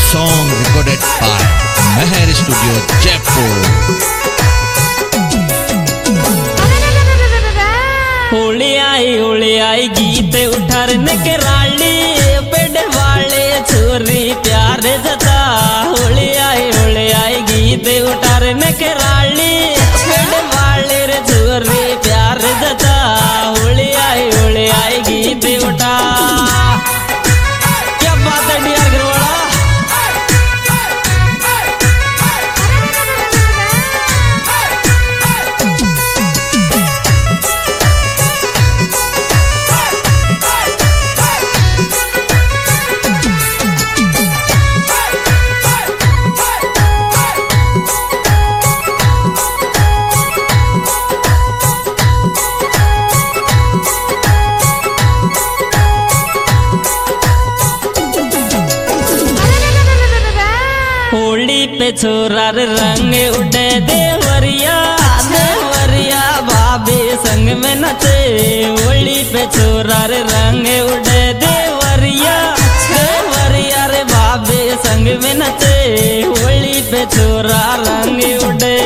song recorded by Meher Studio, Jaipur. Holi आई गीत उठारने के राली बेड वाले छोरी प्यार जता। होली आई गीत उठारने के राली बेड वाले रे छोरी प्यार जता। होली आई गीत उठा। क्या बात है डियर गरवाड़ा। होली पे छोरा रंग उड़े देवरिया देवरिया बाबे संग में नचे। होली पे छोरा रंग उड़े देवरिया देवरिया रे बाबे संग में नचे। होली पे छोरा रंग उड़े।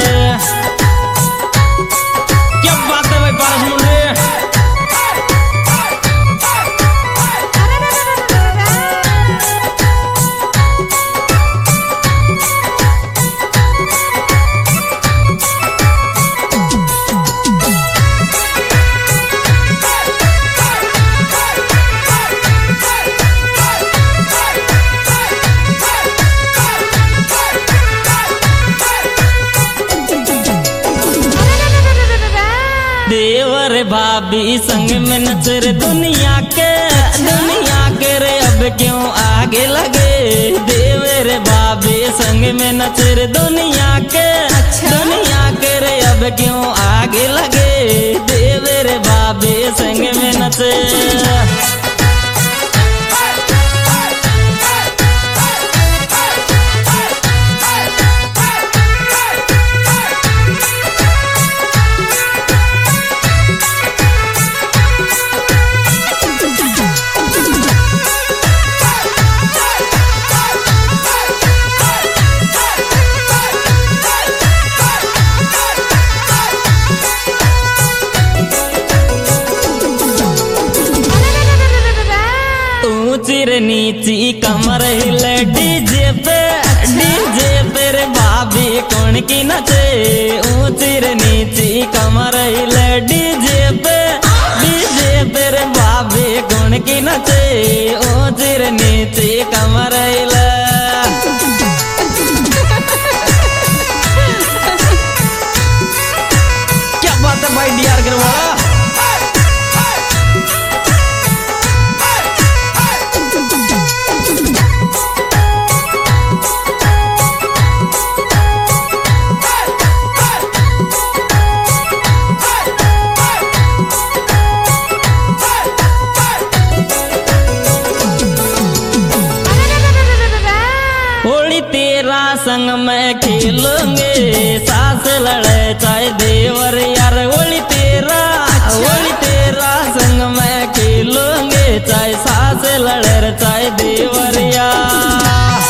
क्या बात है भाई पारस मुंडे। देवर भाभी संग में नचर दुनिया के रे अब क्यों आगे लगे। देवर भाभी संग में नचर दुनिया के रे अब क्यों आगे लगे। देवर भाभी संग में नचे। ऊंची नीची कमर हिले डीजे पे रे भाभी कौन की नचे। ऊंची नीची कमर हिले डीजे पे रे भाभी कौन की नचे। ऊंची नीची कमर हिले। क्या बात है भाई डियर गरवाड़ा। होली तेरा संग में खेलूंगे सास लड़े चाहे देवर यार। होली तेरा संग में खेलूंगे चाहे सास लड़े चाहे देवर यार।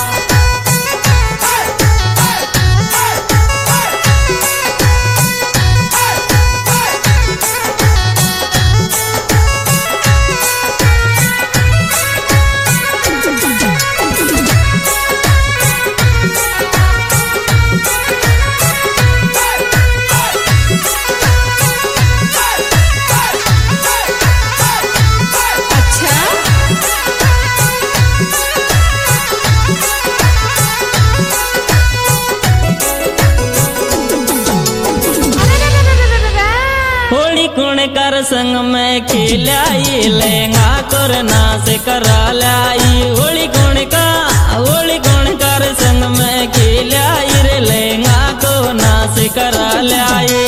कर संग में खिलाई लेंगा कोरना से करा लाई। होली कौन कर संग में खिलाई रे लेंगा कोरना से करा लाई।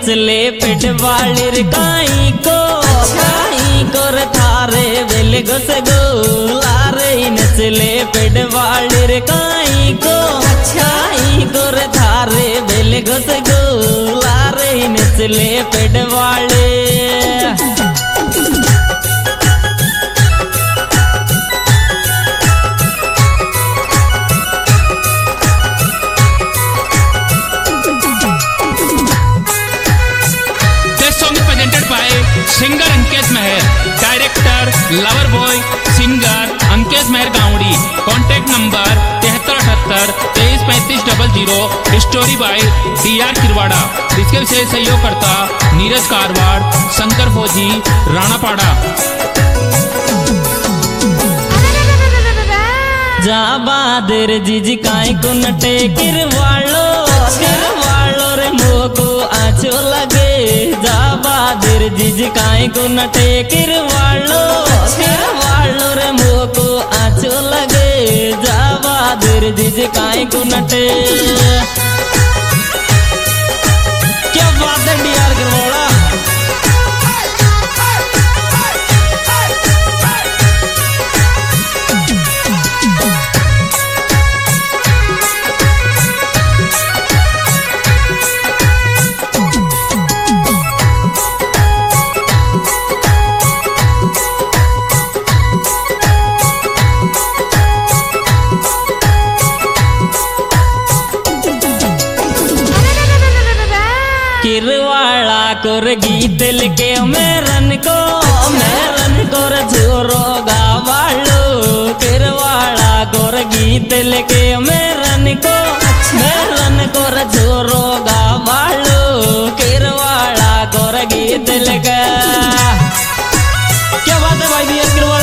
नचले पेट वाली रे काई को रे थारे बेले घुस गो लारे नचले पेट वाली रे काई को रे थारे बेले घुस गो लारे नचले पेट वाले singer Ankesh Mehar, director lover boy singer Ankesh Mehar गावड़ी। Contact number 7378 233500। Story by DR Kirwada. इसके विशेष सहयोगकर्ता नीरज कारवाड़, शंकर फौजी, राणापाड़ा। जा बहादुर जीजी काय को नटे किरवाड़ो रे मोको आछो लगे। जा बहादुर जीजी काय को नटे किरवाड़ो रे मोको आछो लगे। जा बहादुर जीजी काय को नटे। क्या बात है DR किरवाड़ा। किरवाड़ा कोर गीत लिखे मेरन को झोरो गावालो। किरवाड़ा कोर गीत लिखे मेरन को झोरो गावालो। किरवाड़ा कोर गीत लिखे। क्या बात है भाई DS किरवाड़ा।